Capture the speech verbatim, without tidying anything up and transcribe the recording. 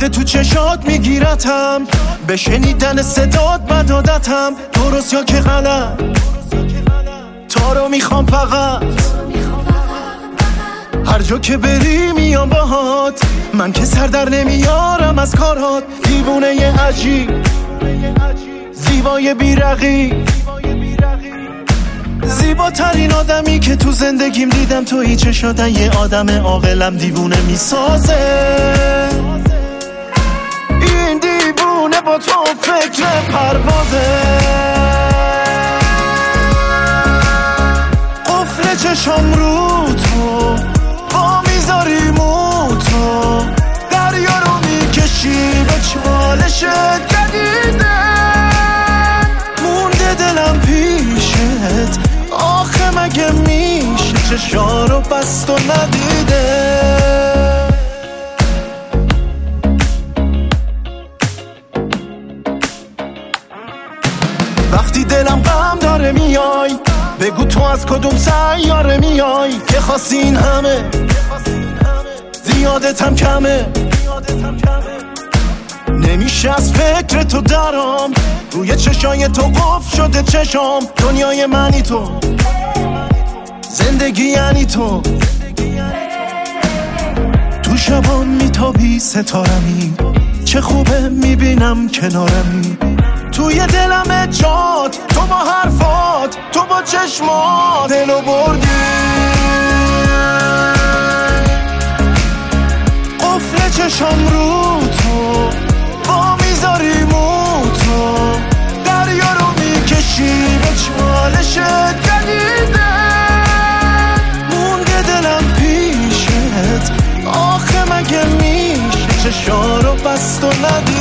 رفته تو چشات میگیرتم، به شنیدن صدات مدادتم، درست یا که غلط تا رو میخوام فقط، هر جا که بری میام باهات، من که سر در نمیارم از کارات، دیوونه ی عجیب زیبای بیرقی، زیباترین آدمی که تو زندگیم دیدم، تویی چشاتن یه آدم عاقلم دیوونه میسازه، این دیوونه با تو فکر پروازه، قفل چشم رو تو با میذاری مو تو، دریا رو میکشی به چالش جدیده، مونده دلم پیشت، آخه مگه میشه چشا رو بست و ندیده. وقتی دلم غم داره میای، بگو تو از کدوم سیاره میای، که خواستی این همه زیادتم کمه، نمیشه از فکر تو درام، روی چشای تو قفل شده چشام، دنیای منی تو، زندگی یعنی تو، تو شبان میتابی ستارمی، چه خوبه میبینم کنارمی، توی دلم جات، تو با حرفات، تو با چشمات دلو بردی، قفل چشم رو تو با میذاری مو تو، دریا رو میکشی به چالش جدیده، مونده دلم پیشت، آخه مگه میشه چشا رو بست و ندی.